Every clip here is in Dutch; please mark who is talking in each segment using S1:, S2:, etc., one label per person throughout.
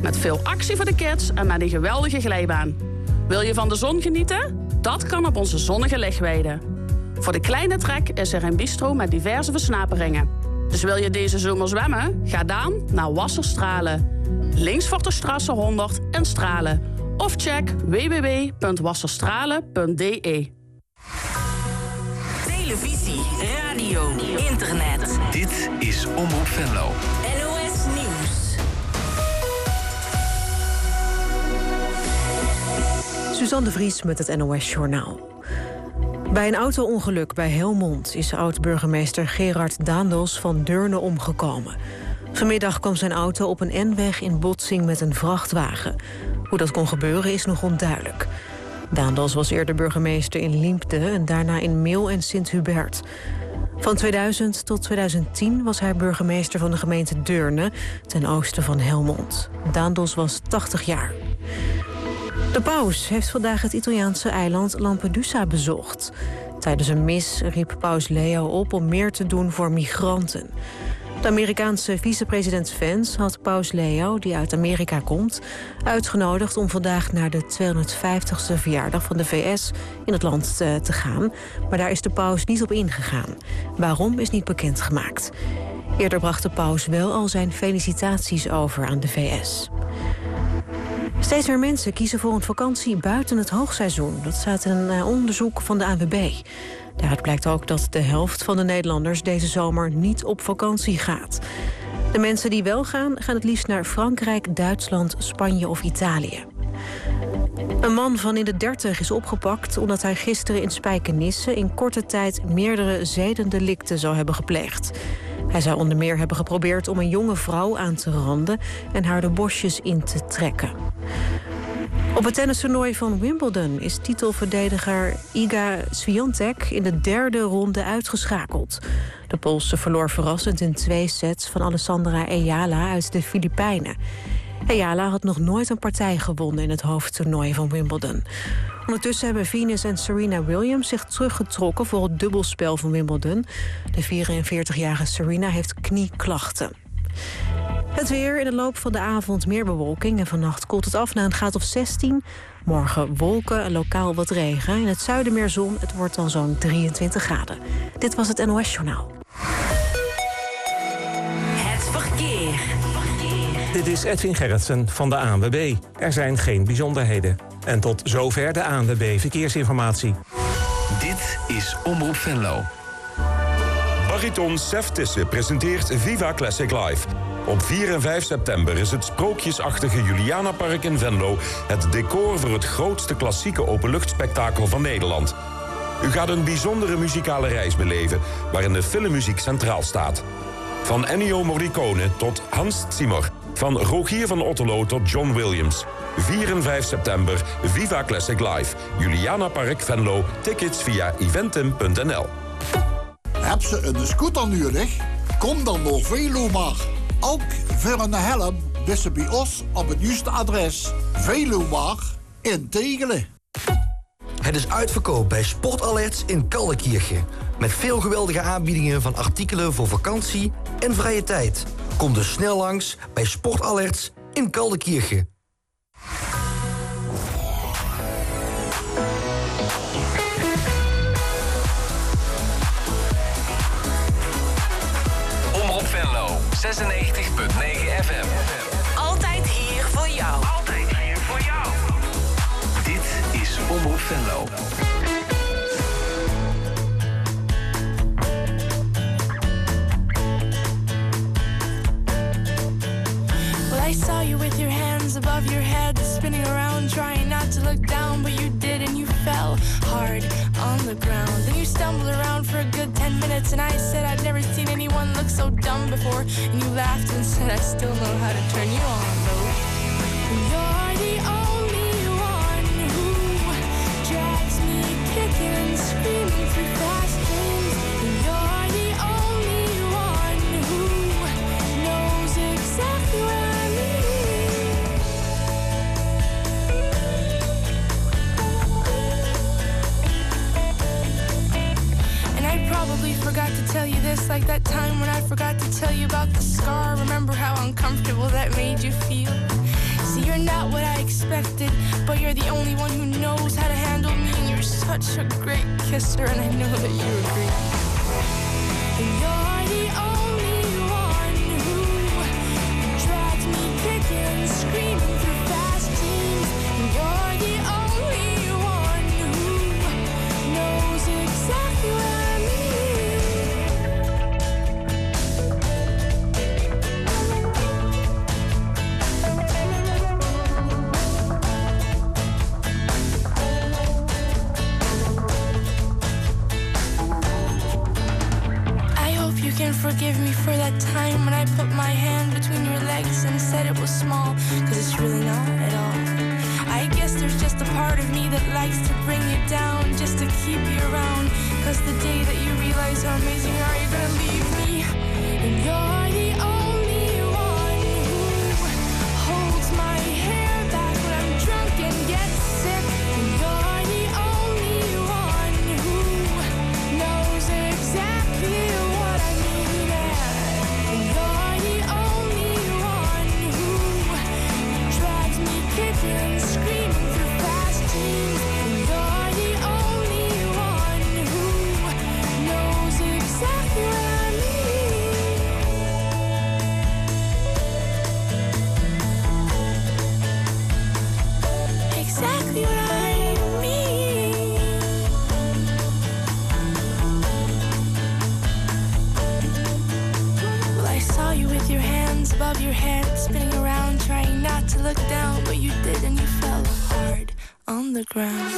S1: Met veel actie voor de kids en met een geweldige glijbaan. Wil je van de zon genieten? Dat kan op onze zonnige lichtweide. Voor de kleine trek is er een bistro met diverse versnaperingen. Dus wil je deze zomer zwemmen? Ga dan naar Wasserstralen. Links voor de Strasse 100 in Stralen. Of check www.wasserstralen.de.
S2: Televisie, radio, internet.
S3: Dit is Omroep Venlo.
S2: NOS Nieuws.
S4: Suzanne de Vries met het NOS Journaal. Bij een auto-ongeluk bij Helmond is oud-burgemeester Gerard Daendels van Deurne omgekomen. Vanmiddag kwam zijn auto op een N-weg in botsing met een vrachtwagen. Hoe dat kon gebeuren is nog onduidelijk. Daendels was eerder burgemeester in Liempde en daarna in Meel en Sint-Hubert. Van 2000 tot 2010 was hij burgemeester van de gemeente Deurne, ten oosten van Helmond. Daendels was 80 jaar. De paus heeft vandaag het Italiaanse eiland Lampedusa bezocht. Tijdens een mis riep paus Leo op om meer te doen voor migranten. De Amerikaanse vicepresident Vance had paus Leo, die uit Amerika komt, uitgenodigd om vandaag naar de 250ste verjaardag van de VS in het land te gaan. Maar daar is de paus niet op ingegaan. Waarom is niet bekendgemaakt. Eerder bracht de paus wel al zijn felicitaties over aan de VS. Steeds meer mensen kiezen voor een vakantie buiten het hoogseizoen. Dat staat in een onderzoek van de ANWB. Daaruit blijkt ook dat de helft van de Nederlanders deze zomer niet op vakantie gaat. De mensen die wel gaan het liefst naar Frankrijk, Duitsland, Spanje of Italië. Een man van in de 30 is opgepakt omdat hij gisteren in Spijkenisse in korte tijd meerdere zedendelicten zou hebben gepleegd. Hij zou onder meer hebben geprobeerd om een jonge vrouw aan te randen en haar de bosjes in te trekken. Op het tennistoernooi van Wimbledon is titelverdediger Iga Swiatek in de derde ronde uitgeschakeld. De Poolse verloor verrassend in 2 sets van Alessandra Ayala uit de Filipijnen. Ayala had nog nooit een partij gewonnen in het hoofdtoernooi van Wimbledon. Ondertussen hebben Venus en Serena Williams zich teruggetrokken voor het dubbelspel van Wimbledon. De 44-jarige Serena heeft knieklachten. Het weer, in de loop van de avond meer bewolking en vannacht koelt het af naar een graad of 16. Morgen wolken en lokaal wat regen. In het zuiden meer zon, het wordt dan zo'n 23 graden. Dit was het NOS Journaal.
S2: Het verkeer.
S5: Dit is Edwin Gerritsen van de ANWB. Er zijn geen bijzonderheden. En tot zover de ANWB Verkeersinformatie.
S3: Dit is Omroep Venlo.
S6: Bariton Sef Tisse presenteert Viva Classic Live. Op 4 en 5 september is het sprookjesachtige Julianapark in Venlo het decor voor het grootste klassieke openluchtspektakel van Nederland. U gaat een bijzondere muzikale reis beleven waarin de filmmuziek centraal staat. Van Ennio Morricone tot Hans Zimmer. Van Rogier van Otterlo tot John Williams. 4 en 5 september, Viva Classic Live. Julianapark Venlo. Tickets via eventim.nl.
S7: Heb ze een scooter nodig? Kom dan naar Velomar. Ook voor een helm is ze bij ons op het juiste adres. Velomar in Tegelen.
S8: Het is uitverkoop bij Sportalerts in Kaldenkirchen. Met veel geweldige aanbiedingen van artikelen voor vakantie en vrije tijd. Kom dus snel langs bij Sportalerts in Kaldenkirchen.
S3: Omroep Venlo, 96.9 FM.
S2: Altijd hier voor jou.
S3: Altijd hier voor jou. Dit is Omroep Venlo.
S9: I saw you with your hands above your head, spinning around, trying not to look down, but you did, and you fell hard on the ground. Then you stumbled around for a good 10 minutes, and I said I'd never seen anyone look so dumb before, and you laughed and said I still know how to turn you on, though. You're the only one who drags me kicking and screaming through fast lanes. You're the only one who knows exactly where probably forgot to tell you this, like that time when I forgot to tell you about the scar. Remember how uncomfortable that made you feel? expected. But you're the only one who knows how to handle me, and you're such a great kisser, and I know that you agree. And you're the only one who drags me kicking, screaming through fast teams. And you're the only one who knows exactly what I can forgive me for that time when I put my hand between your legs and said it was small, cause it's really not at all. I guess there's just a part of me that likes to bring you down just to keep you around, cause the day that you realize how amazing you are, you're gonna leave me. And you're the only one who holds my hair back when I'm drunk and get sick. And you're the only one who knows exactly what I need. And you're the only one who drags me kicking, screaming through fast teams. And you're the only one who knows exactly what I need. Exactly what I mean. Well, I saw you with your hands above your head, spinning around, trying not to look down, but you did, and you fell hard on the ground.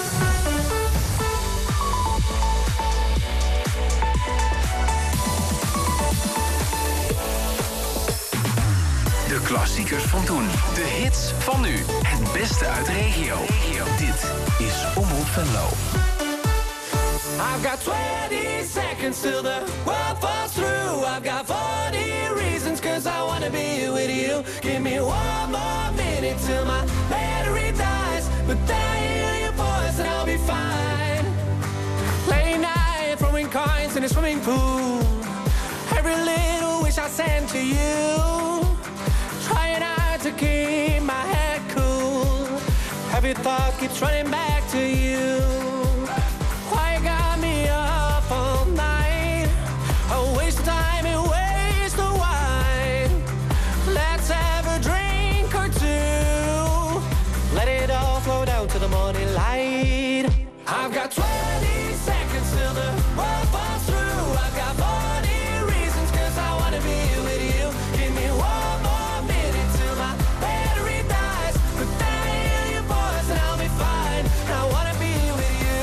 S3: De klassiekers van toen. De hits van nu. Het beste uit de regio. Dit is Omroep Venlo.
S10: I've got 20 seconds till the world falls through. I've got 40 reasons cause I wanna be with you. Give me one more minute till my battery dies. But then I hear your voice and I'll be fine. Late night throwing coins in a swimming pool. Every little wish I send to you. Trying hard to keep my head cool. Every thought keeps running back to you. Why you got me up all night? A waste of time and waste of wine. Let's have a drink or two. Let it all flow down to the morning light. I've got 20 seconds till the world falls through. I've got 40 reasons cause I wanna be with you. Give me one more minute till my battery dies. But then I hear your voice and I'll be fine. I wanna be with you.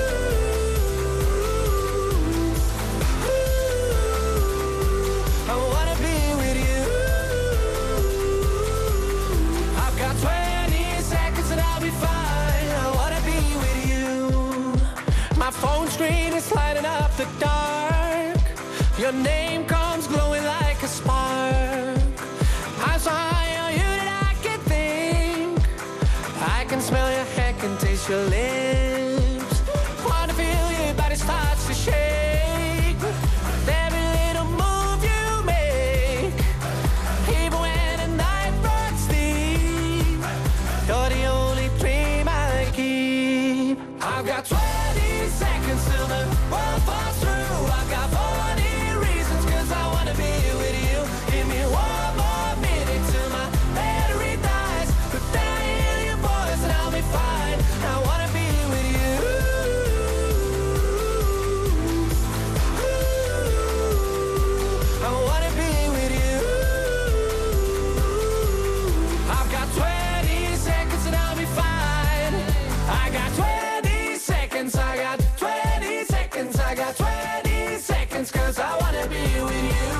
S10: I wanna be with you. I've got 20 seconds and I'll be fine. I wanna be with you. My phone screen is lighting up the dark. Your name comes glowing like a spark. I'm so high on you that I can think. I can smell your hair, can taste your lips. Wanna feel your body starts to shake. With every little move you make. Even when the night runs deep, you're the only dream I keep. I've got 20 seconds till the world falls through. I've got 40 reasons cause I wanna be with you. Give me one more minute till my battery dies. But then I hear your voice and I'll be fine. I wanna be with you. I wanna be with you. I've got 20 seconds and I'll be fine. I got 20 seconds, I got 20 seconds, I got 20 seconds cause I wanna be with you.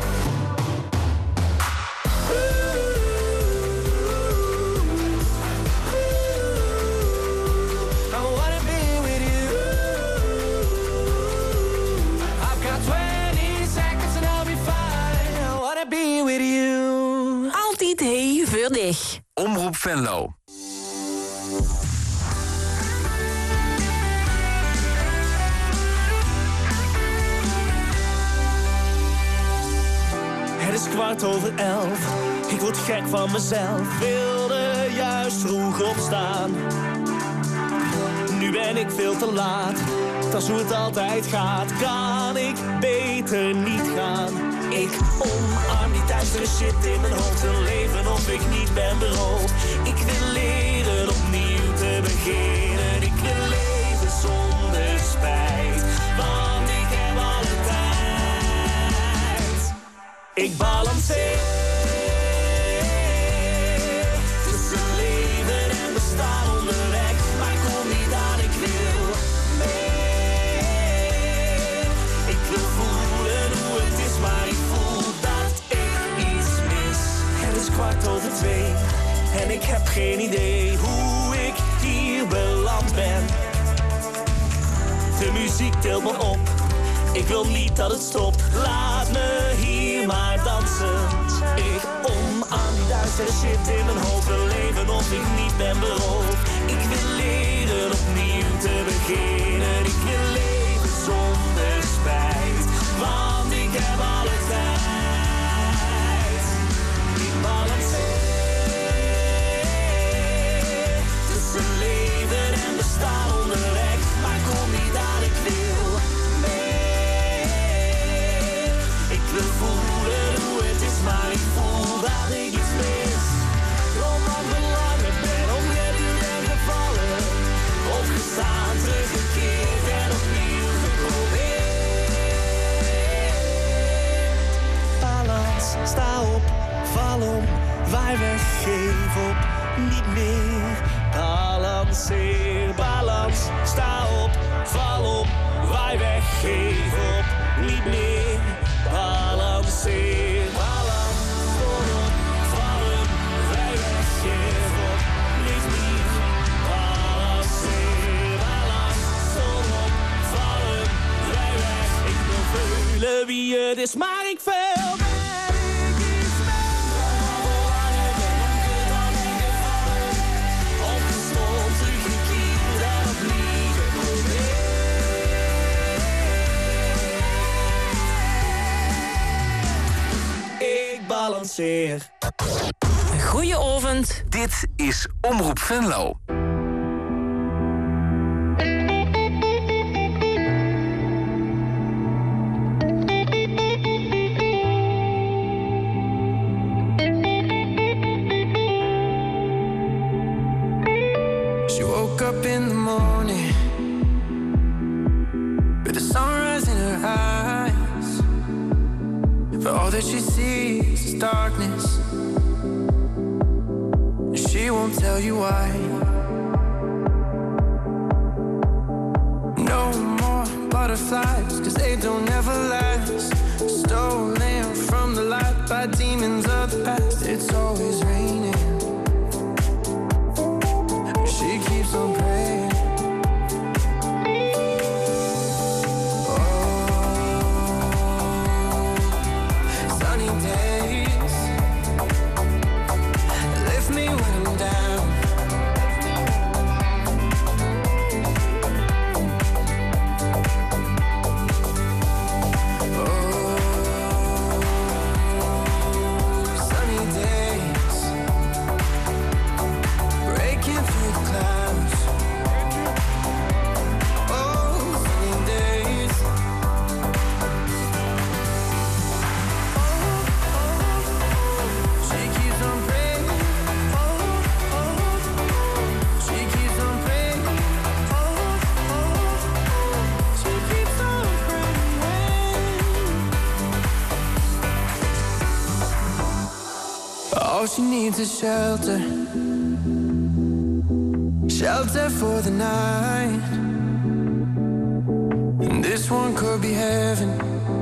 S10: I wanna be with you. I've got 20 seconds and I'll be fine. I wanna be with you.
S2: Altijd hevig.
S3: Omroep Venlo.
S10: Het is 11:15. Ik word gek van mezelf. Wilde juist vroeg op
S11: staan. Nu ben ik veel te laat, dat is hoe het altijd gaat. Kan ik beter niet gaan? Ik omarm die duistere shit in mijn hoofd. Wil leven of ik niet ben beroofd. Ik wil leren opnieuw te beginnen. Ik wil leven zonder spijt, want ik heb alle tijd. Ik balanceer tussen leven en bestaan onderweg, maar ik kom niet aan, ik wil meer. Ik wil voelen hoe het is, maar ik voel dat ik iets mis. Het is 2:15 en ik heb geen idee hoe ik hier beland ben. De muziek tilt me op, ik wil niet dat het stopt. Laat me hier maar dansen. Ik omarm die duistere shit in mijn hoofd. Wil leven of ik niet ben beroofd. Ik wil leren opnieuw te beginnen. Ik wil leven zonder spijt, want ik heb alle tijd. Ik balanceer tussen leven en bestaan onderweg, maar ik kom niet aan, ik wil meer. Ik wil voelen hoe het is, maar ik voel dat ik iets mis. Omdat ik belangen ben, omgeduwd en gevallen, opgestaan, teruggekeerd en opnieuw geprobeerd. Balans, sta op, val om, waai weg, geef op, niet meer. Balanceer, balans, sta op, val op, waai weg, geef op, niet meer. Balanceer, balans, stond op, vallen, waai weg, geef op, niet meer. Balanceer, balans, stond op, vallen, waai weg. Ik wil voelen wie het is, maar ik veel ben. Balanceer.
S2: Goeie-ovend.
S3: Dit is Omroep Venlo.
S10: She woke up in the morning with the sunrise in her eyes. But all that she sees is darkness. She won't tell you why. No more butterflies, 'cause they don't ever last. Stolen from the light by demons of the past. It's always raining. She keeps on praying. All she needs is shelter. Shelter for the night. And this one could be heaven,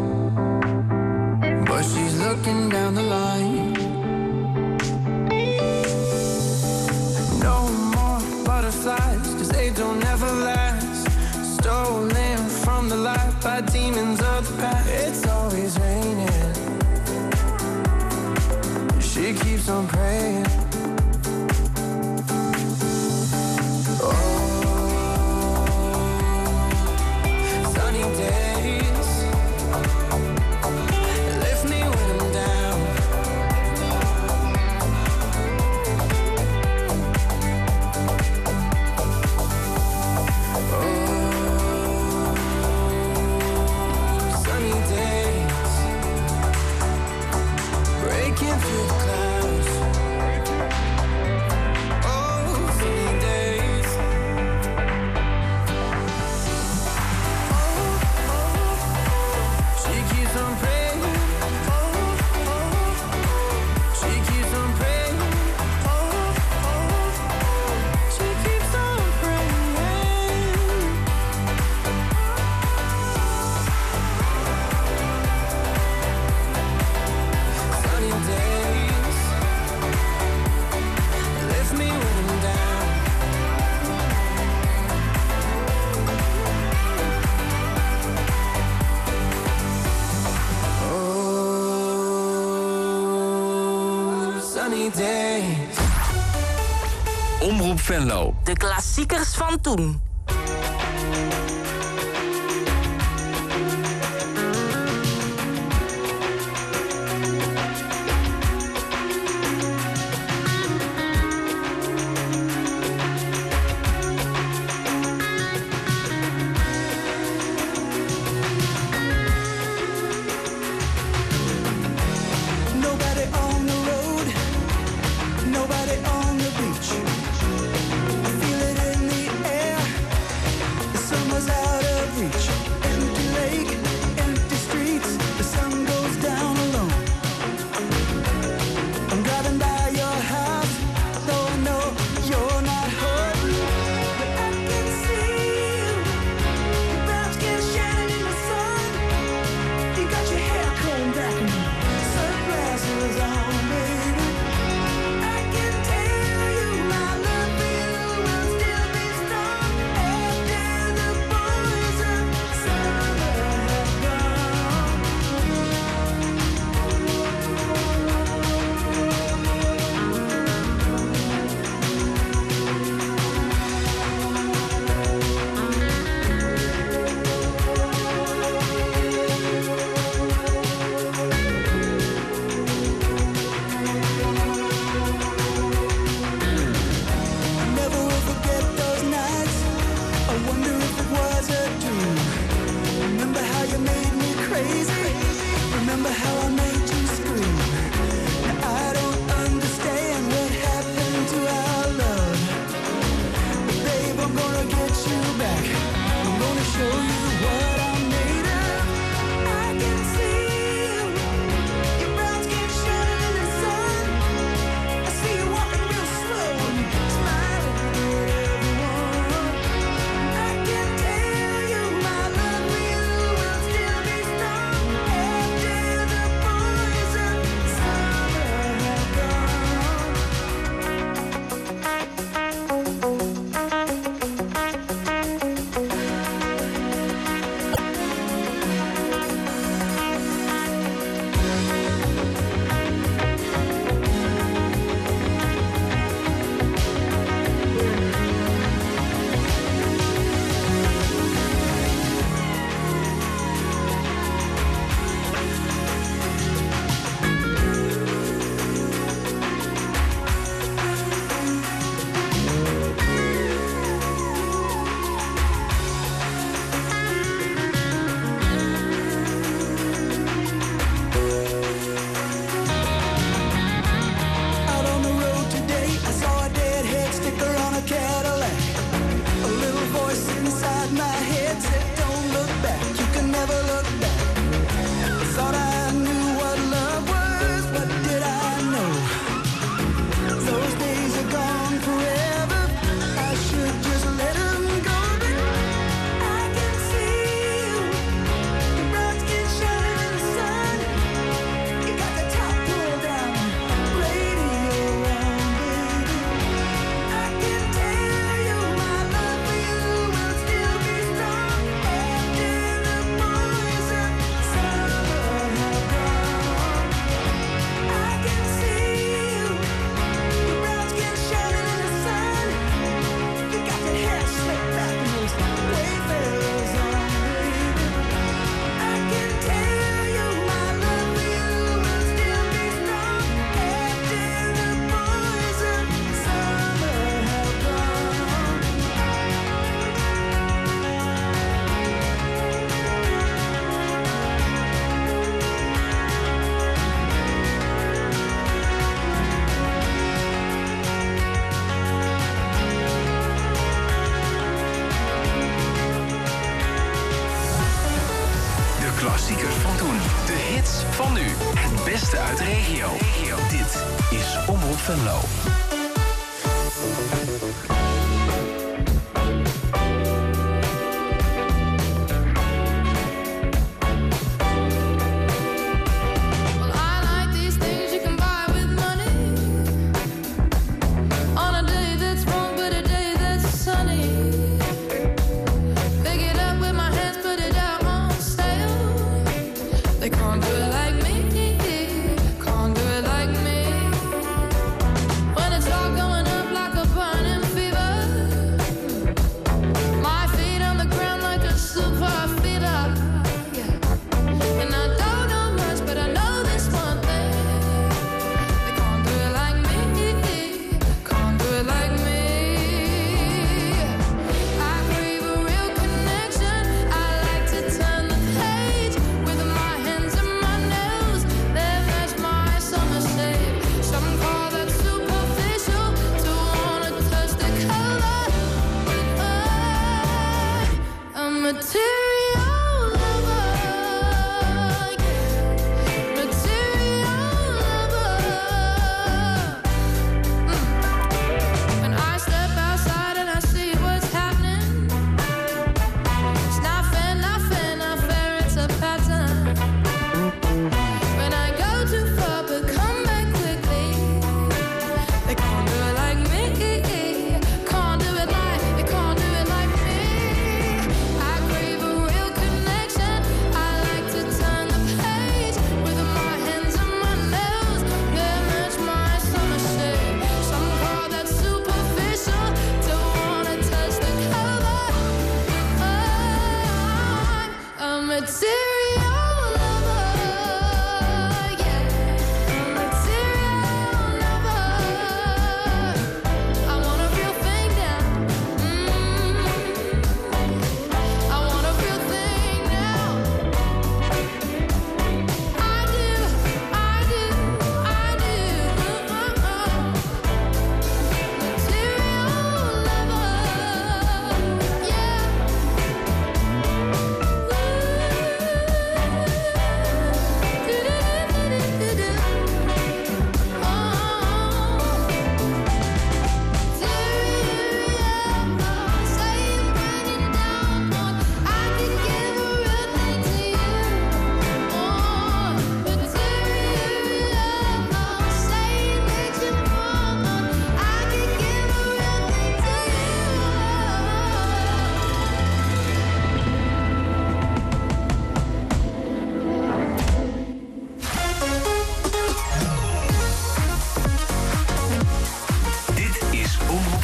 S10: but she's looking down the line. No more butterflies, 'cause they don't ever last. Stolen from the light by demons of the past. It's always raining. She keeps on praying. Oh, sunny days lift me when I'm down.
S3: Omroep Venlo.
S2: De klassiekers van toen.
S3: klassiekers van toen. De hits van nu. Het beste uit de regio. Dit is Omroep Venlo.
S12: When it's all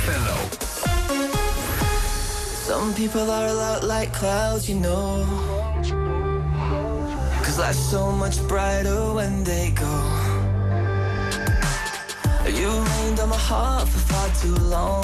S3: Venlo.
S10: Some people are a lot like clouds, you know. 'Cause life's so much brighter when they go. You rained on my heart for far too long.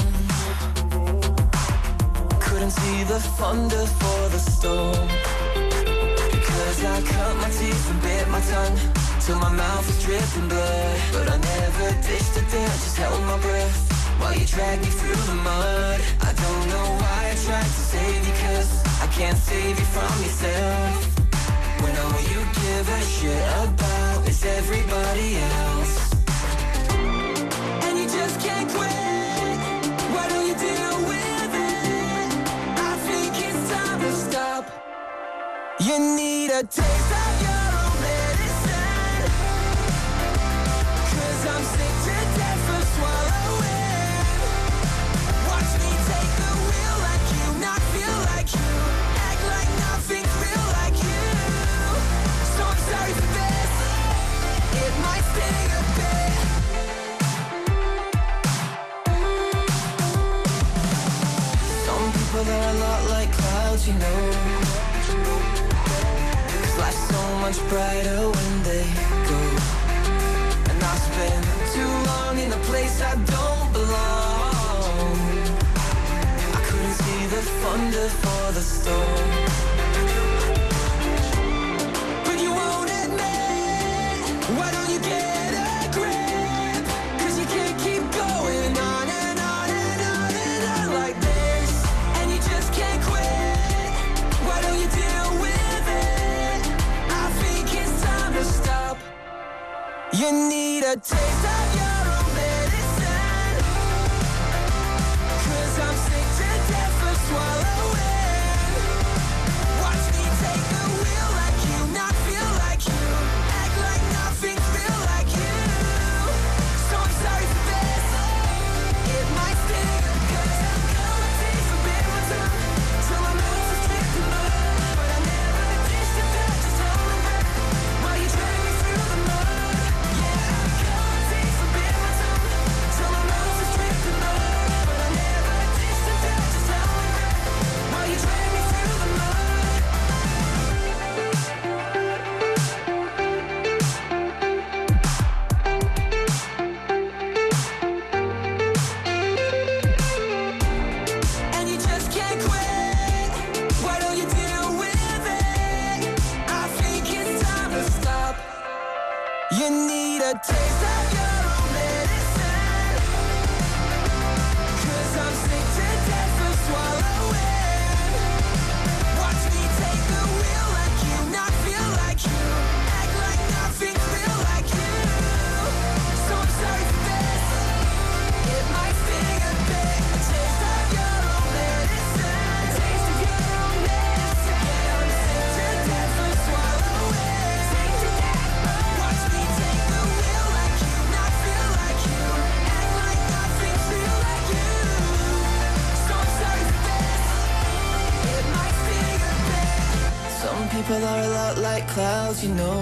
S10: Couldn't see the thunder for the storm. Because I cut my teeth and bit my tongue till my mouth was dripping blood. But I never ditched a dance, just held my breath while you dragged me through the mud. I don't know why I tried to save you, 'cause I can't save you from yourself. When all you give a shit about is everybody else. And you just can't quit. Why don't you deal with it? I think it's time to stop. You need a taste of your own medicine. 'Cause I'm sick to death of swallowing. Watch me take the wheel like you, not feel like you. Act like nothing's real like you. So I'm sorry for this. It might sting a bit. Some people are a lot like clouds, you know. 'Cause life's so much brighter when they go. And I spend too long in a place I don't belong. I couldn't see the thunder for the storm. But you won't admit. Why don't you get a grip? 'Cause you can't keep going on and on and on and on like this. And you just can't quit. Why don't you deal with it? I think it's time to stop. You need a taste of your own medicine. 'Cause I'm sick to death of swallowing. Watch me take the wheel like you, not feel like you. Act like nothing's real like you. So I'm sorry for this. It might sting, 'cause I'm gonna taste a bit more time till my mouth is dripping blood. But I never ditched the touch, just held my breath while you drag me through the mud. Yeah, I'm gonna taste a bit more time till my mouth is dripping blood. But I never ditched the touch, just held my breath while you drag me through the mud. And you just can't quit. Why don't you deal with it? I think it's time to stop. You need a taste of your own medicine. 'Cause I'm sick to death of swallowing. Watch me take the wheel like you, not feel like you. Act like nothing's real like you. So I'm sorry for this. It might sting a bit. A taste of your own medicine. Taste of your own medicine. Yeah, I'm sick to death of swallowing. Sick to death. Watch me take the wheel like you, not feel like you. Act like nothing's real like you. So I'm sorry for this. It might sting a bit. Some people are a lot like clouds, you know.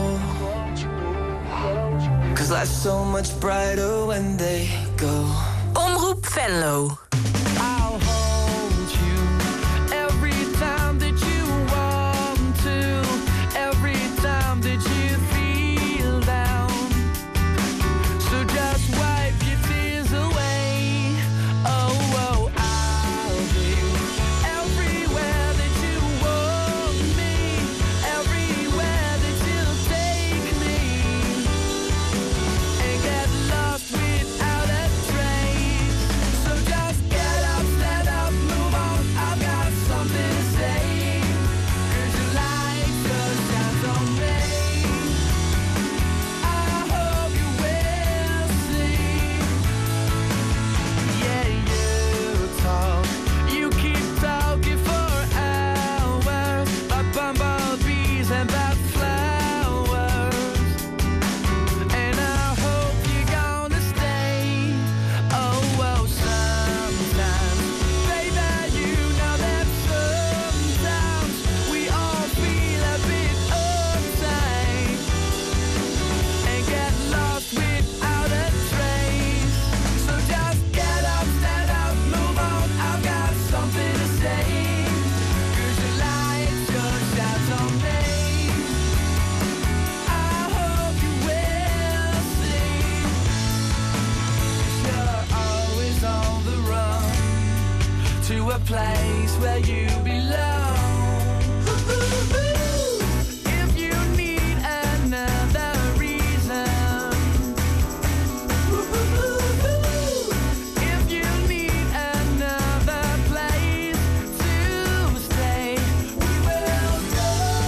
S10: 'Cause life's so much brighter when they go.
S2: Omroep Venlo.
S10: I'll hold you every time that you want to, every time that you feel down. So just wipe your tears away. Oh, oh, I'll be everywhere that you want me, everywhere that you'll take me, and get lost without a trace. So just a place where you belong. If you need another reason, if you need another place to stay, we will go.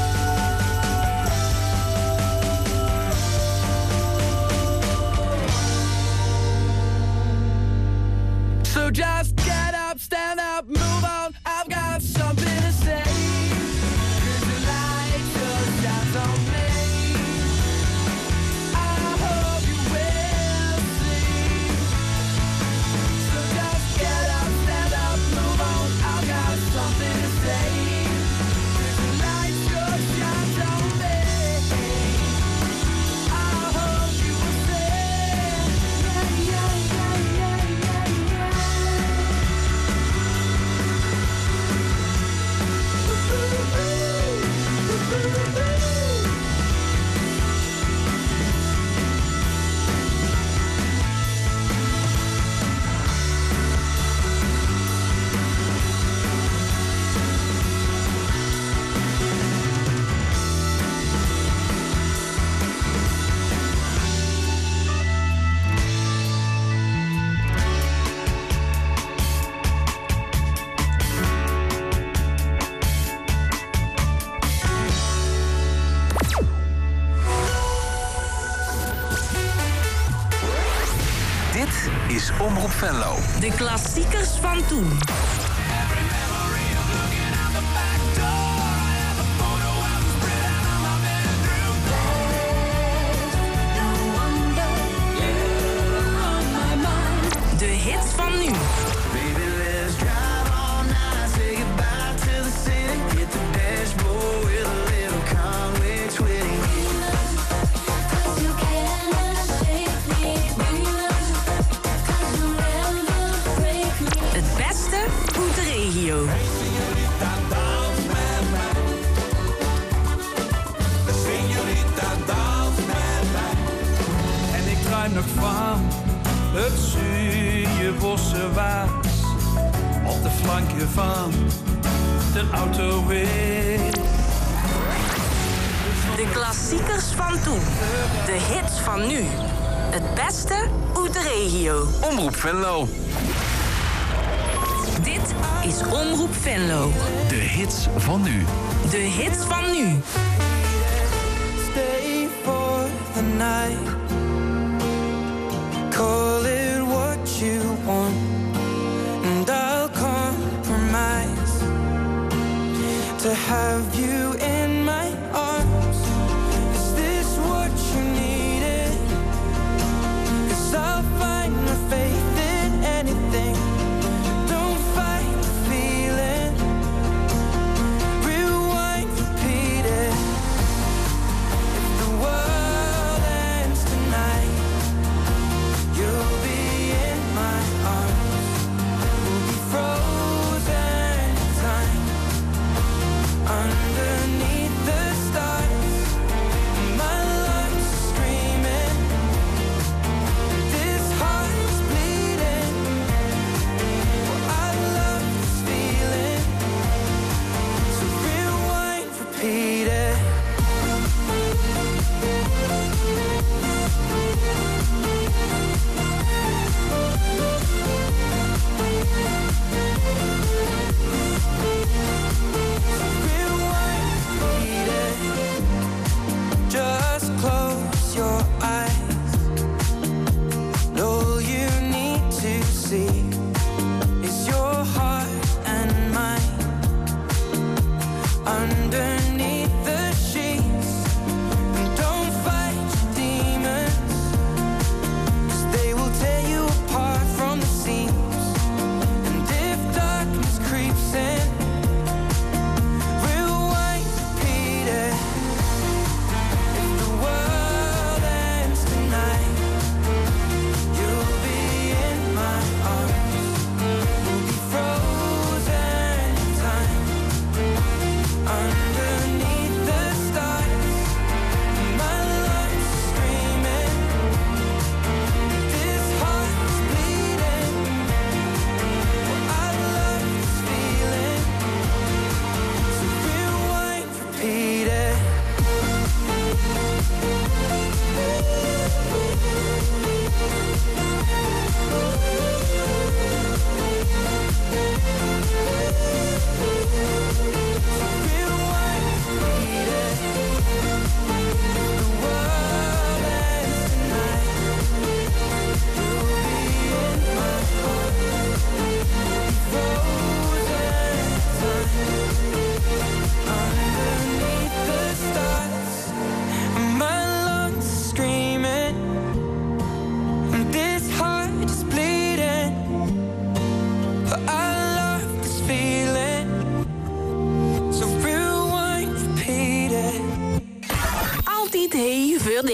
S10: So just get up, stand up, move on. I've got something to say. 'Cause the light just shines on me. I hope you will see. So just get up, stand up, move on. I've got something to say. 'Cause the light just shines on me. I hope you will say, yeah, yeah, yeah, yeah, yeah, yeah.
S3: Dit is Omroep Venlo.
S2: De klassiekers van toen. De hits van nu. Het beste uit de regio.
S10: En ik druim nog van het zure bossenwaas op de flankje van de autoweg.
S2: De klassiekers van toen. De hits van nu. Het beste uit de regio.
S3: Omroep Venlo.
S2: Dit is Omroep Venlo.
S3: De hits van nu.
S2: De hits van nu.
S10: Stay for the night. Call it what you want, and I'll compromise to have you in my arms. Is this what you needed? 'Cause I'll find my faith in anything. Don't fight the feeling. Rewind, repeat it. If the world ends tonight, you'll be in my arms. We'll be frozen in time underneath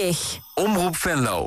S2: weg.
S3: Omroep Venlo.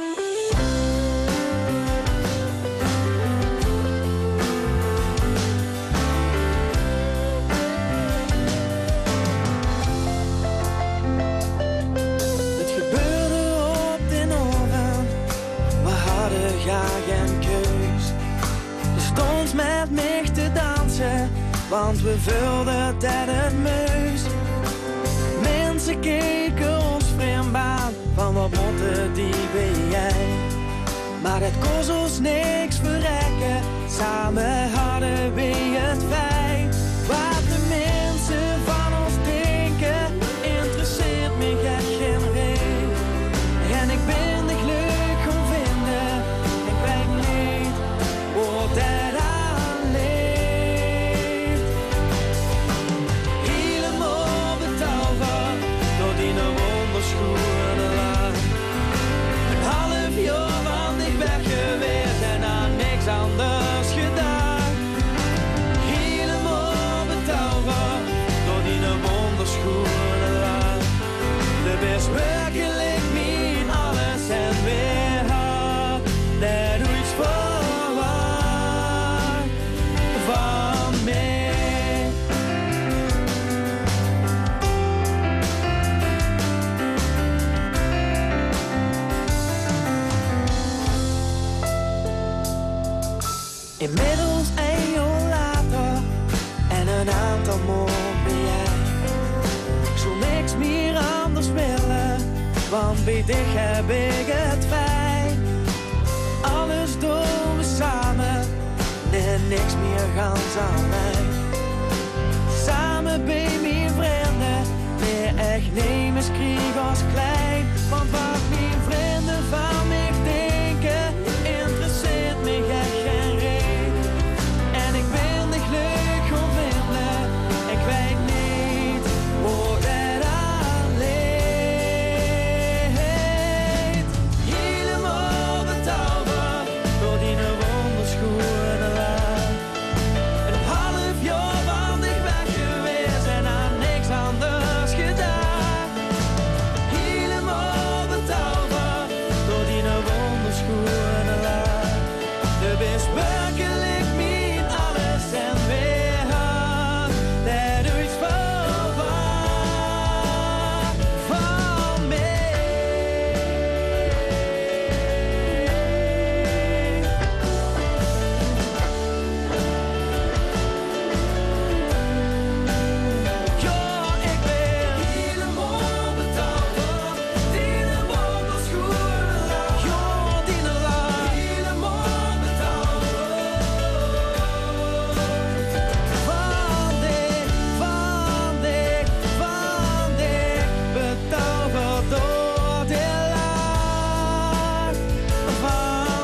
S11: Het gebeurde op de oven, we hadden ga geen keus. Je stond met mij te dansen, want we vulden het meus. Mensen keken ons vreemd aan, van wat botte die ben jij. Maar het kost ons niks verrekken, samen hadden we het fijn. Wat de mensen van ons denken, interesseert me geen reet. En ik ben de geluk gaan vinden, ik weet niet hoe dat aan leeft. Helemaal betaalbaar, door die wonderschoenen lang. Een half jaar van ik weg geweest en aan niks anders gedaan. Helemaal betaalbaar, door die wonderschoenen lang. De best werkelijk niet alles en weer had. Dat doe iets verwacht van mij. Inmiddels een jaar later en een aantal monden ben jij. Ik zou niks meer anders willen, want bij dich heb ik het fijn. Alles doen we samen en niks meer gans alleen. Samen bij mijn vrienden, meer echt nemen schreef als klein. Want wat mijn vrienden van mij denken, interesseert me echt geen reet. En ik ben de geluk gaan vinden, ik weet niet hoe dat aan leed. Helemaal betaalbaar, door die wonderschoenen lang. Een half jaar van ik weg geweest en aan niks anders gedaan. Helemaal betaalbaar, door die wonderschoenen lang. De best werkelijk niet alles en weer had. Dat doe iets verwacht van mij. Ja, ik ben helemaal betaalbaar, die wonderschoenen lang. Ja, die lang. Helemaal betaalbaar. Van dik, betaalbaar door de laag. Van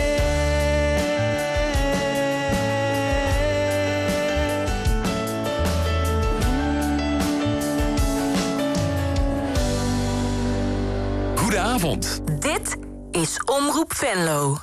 S3: Goedenavond.
S2: Dit is Omroep Venlo.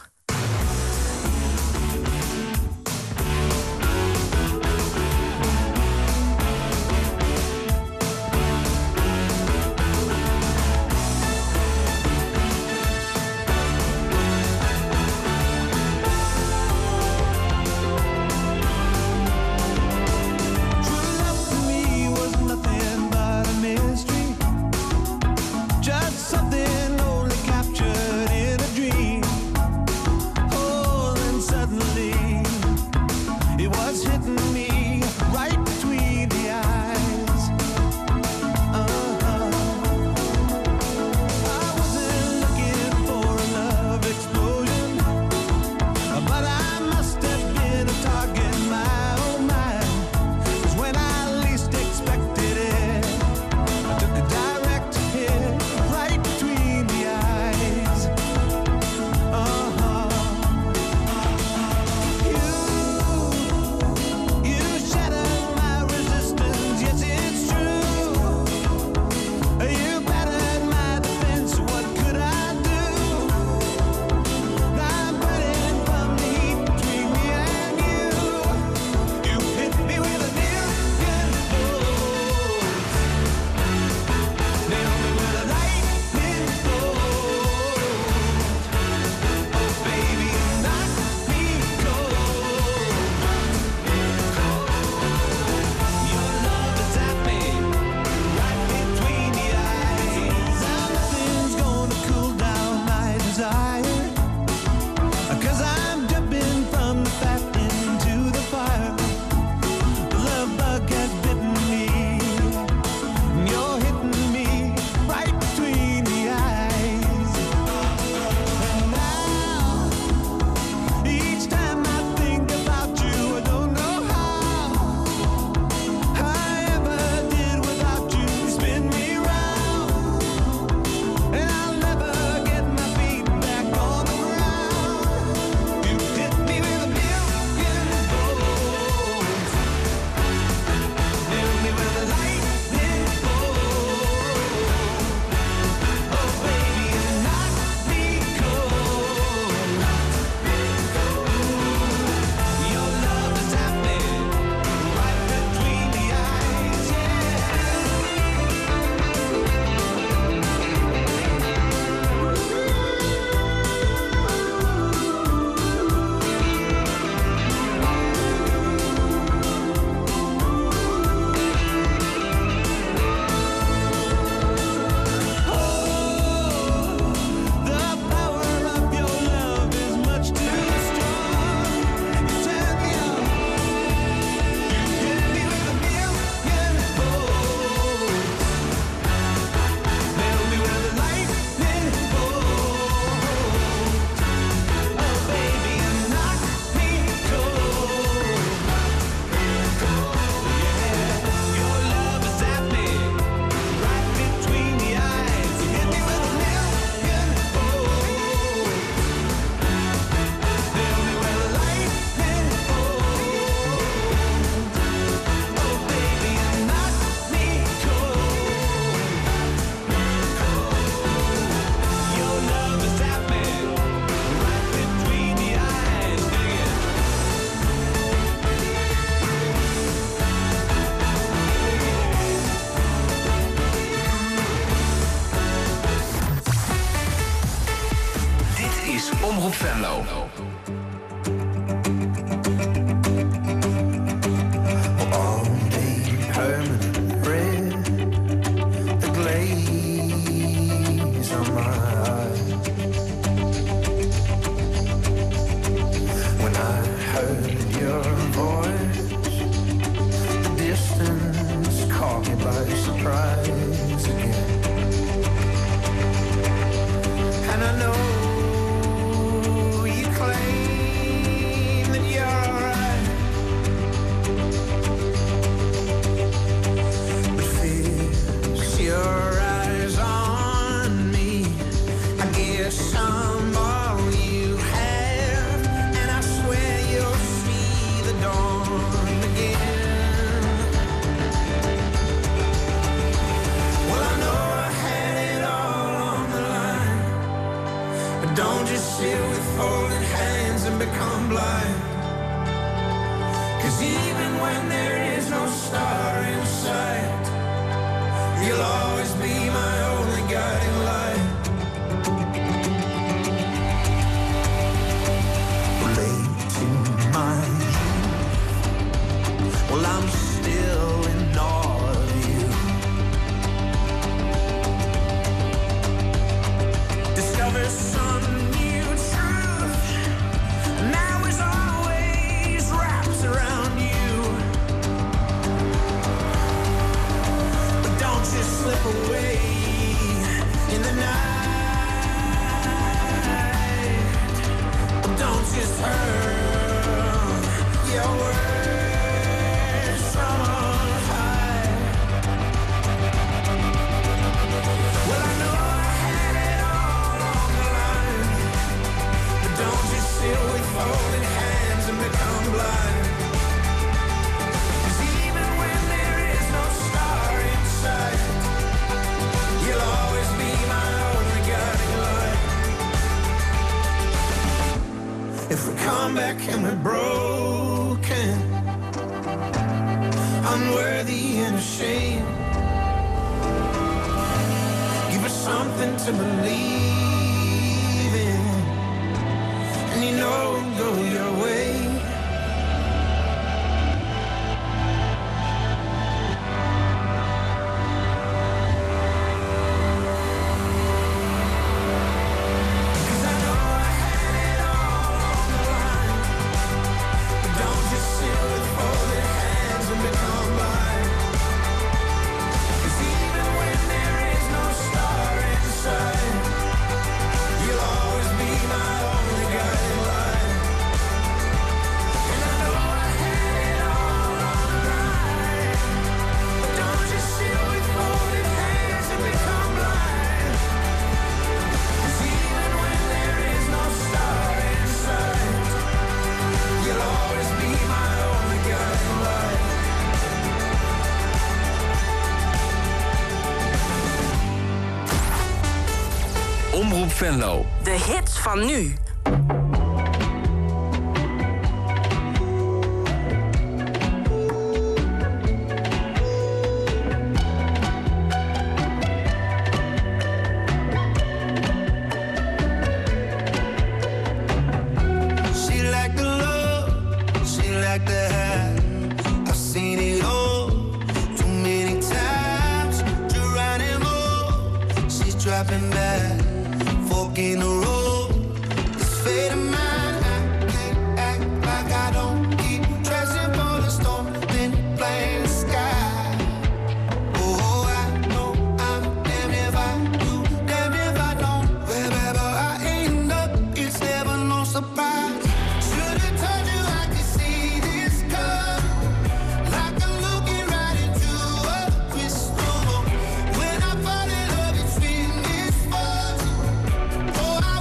S11: Just something only captured in a dream. You
S10: voice. The distance caught me by surprise again. And I know you claim that you're alright, but fix your eyes on me. I guess I'm all you have, and I swear you'll see the dawn again. Well, I know I had it all on the line, but don't just sit with folded hands and become blind. 'Cause even when there is no star in sight, you'll always be my only guiding light. Late in my youth, well, I'm still in awe of you. Discover some new truth, now is always wrapped around you. But don't just slip away in the night. Don't just hurl your words from on high. Well, I know I had it all on the line, but don't just sit with folded hands and become blind. 'Cause even when there is no star in sight, you'll always be my only guiding light. If we come back and we're broken, unworthy and ashamed, give us something to believe in, and you know it'll go your way. Don't just sit with folded hands and become blind. 'Cause even when there is no star in sight, you'll always be my only guiding light. And I know I had it all on the line, but don't just sit with folded hands and become blind. 'Cause even when there is no star in sight, you'll always be my only guiding light.
S3: Omroep Venlo.
S2: De hits van nu.
S10: She like the love, she like the high. I've seen it all too many times. Geronimo, she's dropping back, fork in the road. This fate of mine, I can't act like I don't keep dressing for the storm, then blame the sky. Oh, I know I'm damned if I do, damned if I don't. Wherever I end up, it's never no surprise. Should've told you I could see this coming, like I'm looking right into a crystal ball. When I fall in love, it's been this far. Oh, I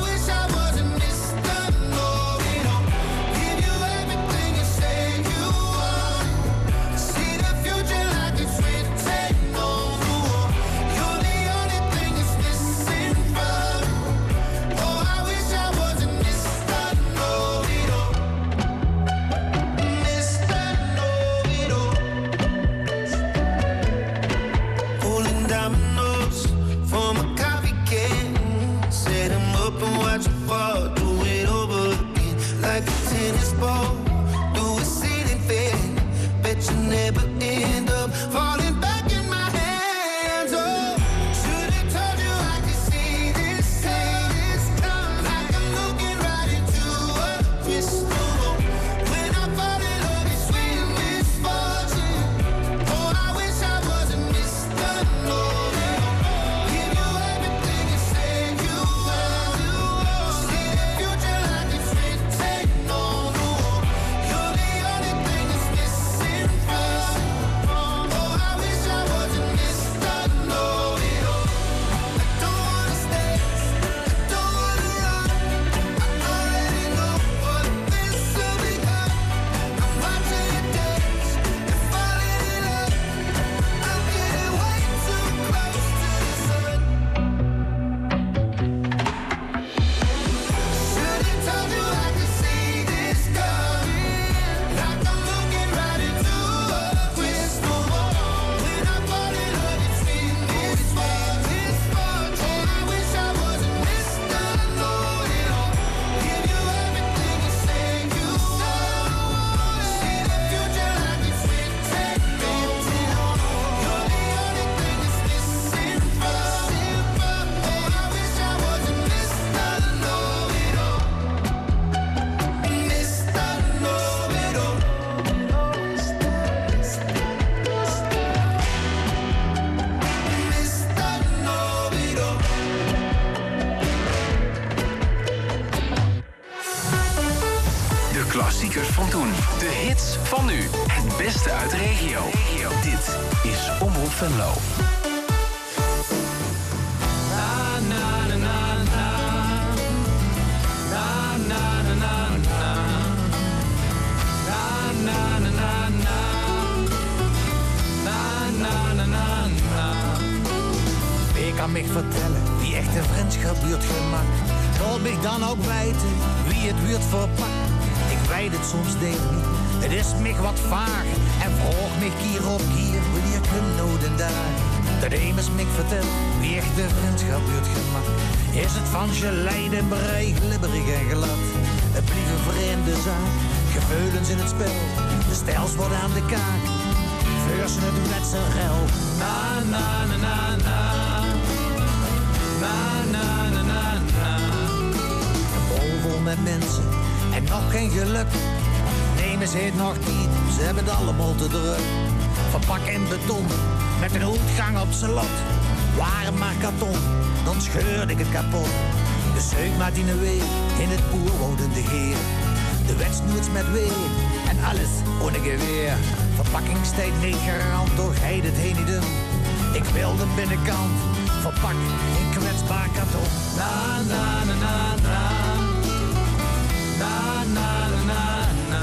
S3: nu. Het beste uit de regio. Dit is Omroep Venlo.
S12: Ik kan me vertellen wie echte vriendschap buurt gemaakt. Tot mij dan ook weten wie het buurt verpakt. Ik weet het soms denk niet, het is mij wat vaag. En vroeg mij keer op keer wanneer ik hem noden daar. Dat immers mij vertellen wie echte vriendschap buurt gemaakt. Is het van gelei en brei, glibberig en glad. Het blijft een vreemde zaak, gevoelens in het spel. De stijls worden aan de kaak, versen het met zijn gel. Na na na na na. Na, na, na, na, na. Een bol vol met mensen en nog geen geluk. Nemen ze het nog niet, ze hebben het allemaal te druk. Verpak in beton, met een uitgang op zijn lot. Waren maar karton, dan scheurde ik het kapot. De zeuk maakt in een week, in het boer wodende heer. De wet snoert met weer, en alles ohne geweer. Verpakkingstijd 9 rand, toch heet het heen niet dum. Ik wil de binnenkant, verpakt in kwetsbaar karton. Na na na na na. Na na na na na.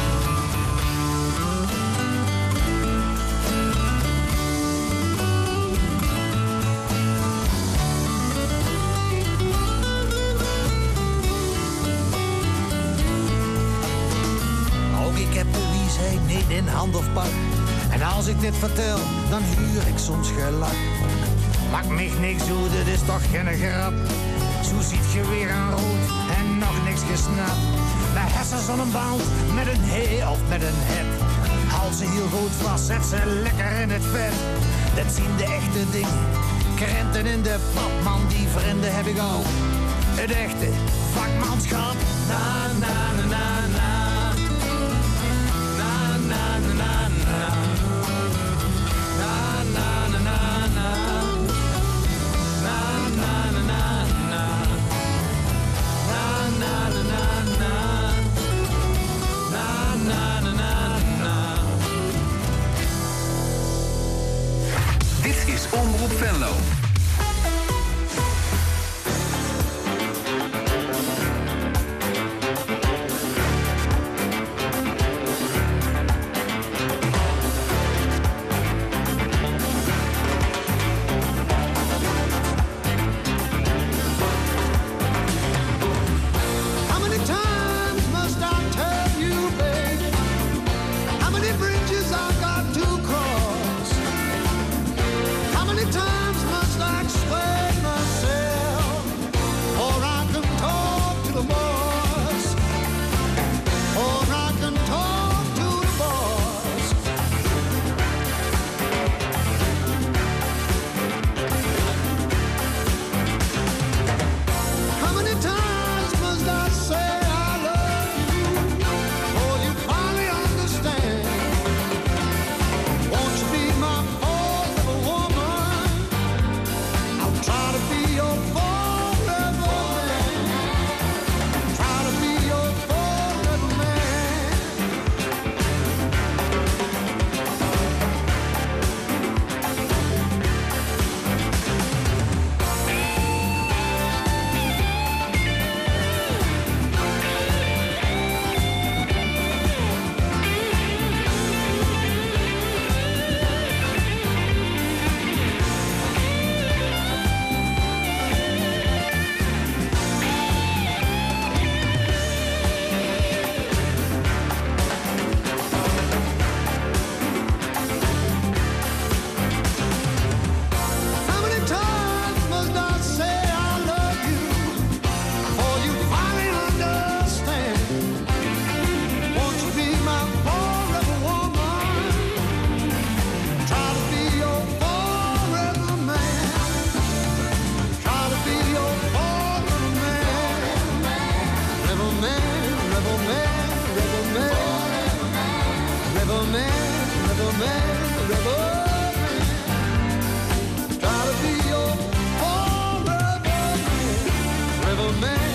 S12: Ook ik heb de wiesheid niet in hand of pak. En als ik dit vertel, dan huur ik soms gelak. Maakt mij niks hoe, dit is toch geen grap. Zo ziet je weer aan rood en nog niks gesnapt. Mijn hersens aan een band, met een he of met een het. Haal ze heel goed vast, zet ze lekker in het vet. Dat zien de echte dingen, krenten in de pap. Man, die vrienden heb ik al. Het echte vakmanschap. Na na na na na. Na na na na na. Na na na na na. Na na na na na. Na na na na na. Na na na na na.
S3: Dit is Omroep Venlo.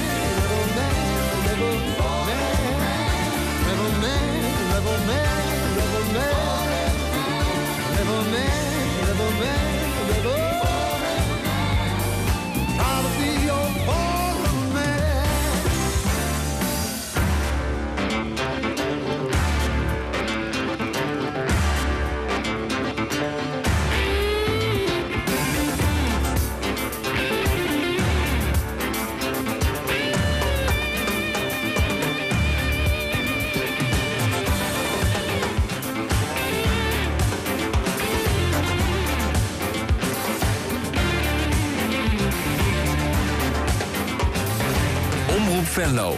S13: Rebel man,
S3: Venlo.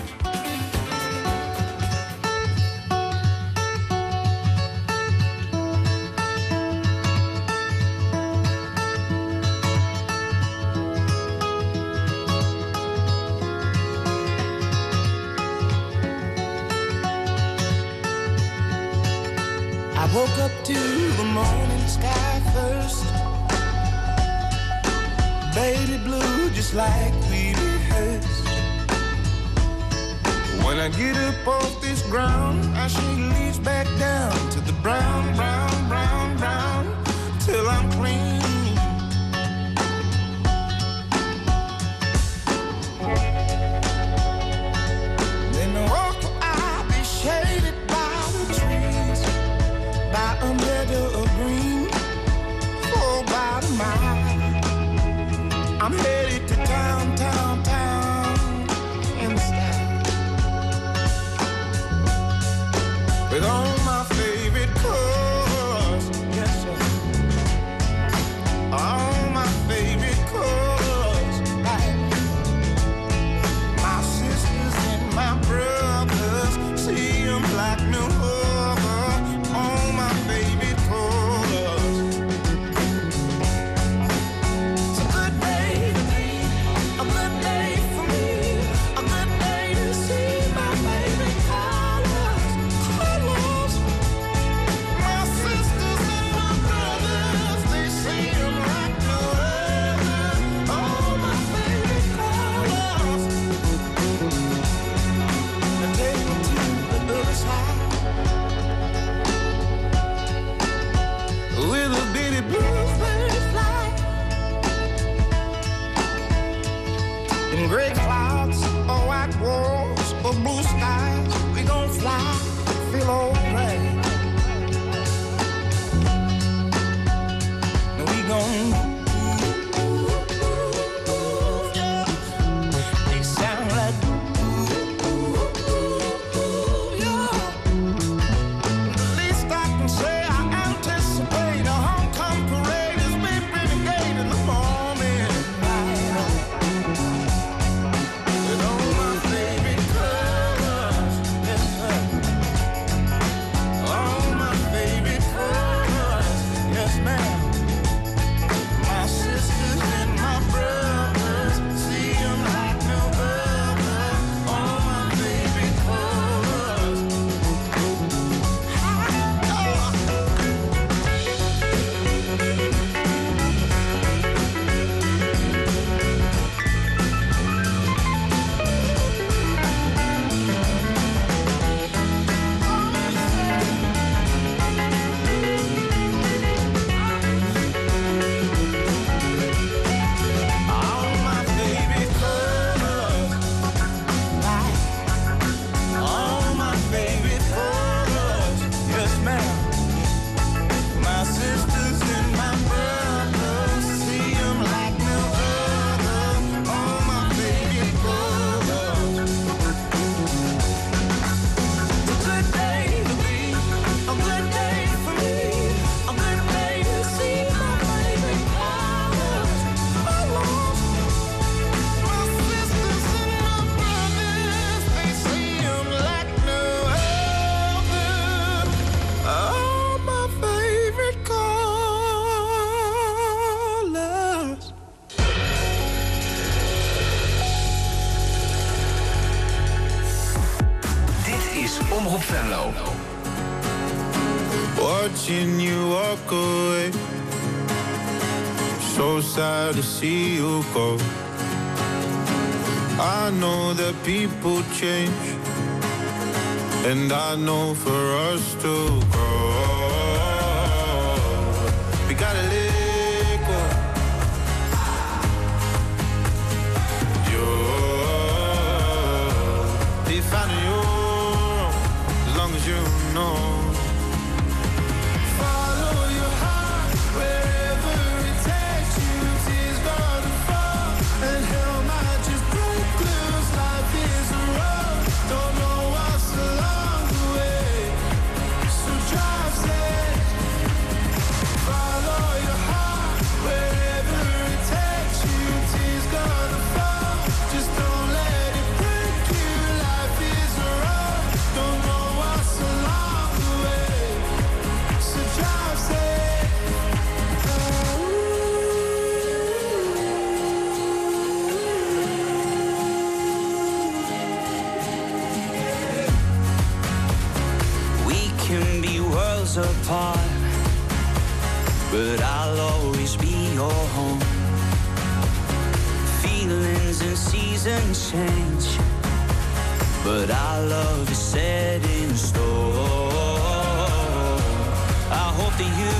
S10: I woke up to the morning sky first. Baby blue, just like we rehearsed. When I get up off this ground, I shake leaves back down to the brown, brown, brown, brown, till I'm clean. Then the walk I'll be shaded by the trees, by a meadow of green, for about a mile. I'm headed to town, town, town, in style, with all my favorite colors, yes sir, all my favorite colors, like my sisters and my brothers, see them like no other, all my favorite colors. It's a good day to be, a good day for me, a good day to see my favorite colors, colors. My sisters and my brothers, they see them like no other, all my favorite colors. And take me to the other side, with a bitty bluebird fly, in gray clouds or white walls or blue skies, we gon' fly, feel alright. And we gon' yeah. They sound like yeah. The least I can say, I anticipate a homecoming parade as we renegade in the morning light, with all my favorite colors, yes sir, all my favorite colors, yes ma'am. My sisters and my brothers, see them like no other, all my favorite colors. All my favorite colors, like all my favorite colors, yes ma'am. My sisters and my brothers, see them like no other, all my favorite colors. It's a good day to be, a good day for me, a good day to see my favorite colors, colors. My sisters and my brothers, they see them like no other, all my favorite colors.
S3: Dit is Omroep Venlo.
S10: Watching you walk away, so sad to see you go. I know that people change, and I know for us to grow, we gotta let go. You're finding your own, as long as you know. Follow your heart wherever it takes you. Tears gonna fall and hell might just break loose. Life is a road, don't know what's along the way. So try
S13: miles apart, but I'll always be your home. Feelings and seasons change, but our love is set in stone. I hope that you